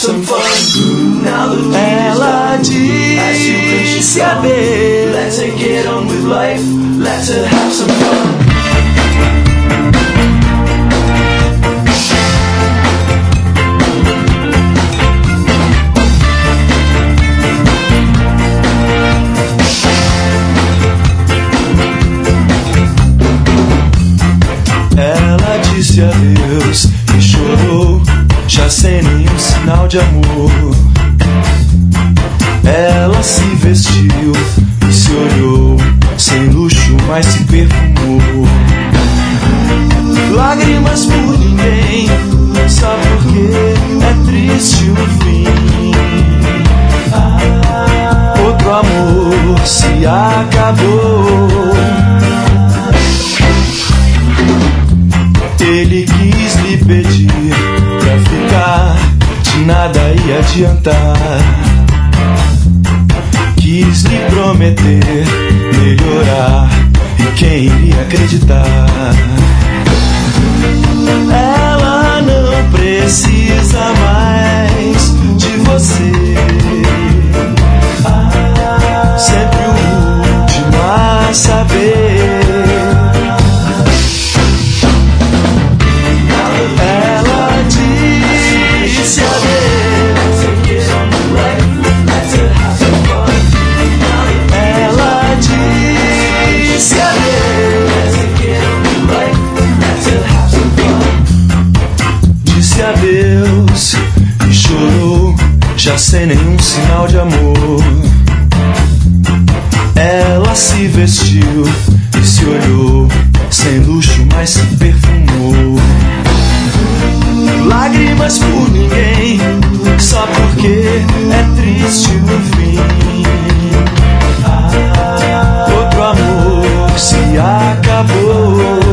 some fun. Now the ela disse adeus. Let's get on with life. Let's have some fun. Ela disse adeus e chorou, já sem nenhum sinal de amor. Ela se vestiu e se olhou, sem luxo, mas se perfumou. Lágrimas por ninguém, só porque é triste o fim. Outro amor se acabou. Ele quis lhe pedir pra ficar, de nada ia adiantar. Quis lhe prometer melhorar, e quem iria acreditar? Ela não precisa mais de você. Sempre o último a saber. Adeus e chorou, já sem nenhum sinal de amor. Ela se vestiu e se olhou, sem luxo, mas se perfumou. Lágrimas por ninguém, só porque é triste o fim. Outro amor se acabou.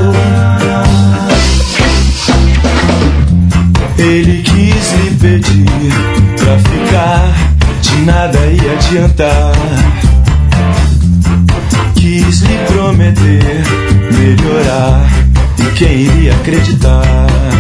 Ele quis lhe pedir pra ficar, de nada ia adiantar. Quis lhe prometer melhorar, e quem iria acreditar?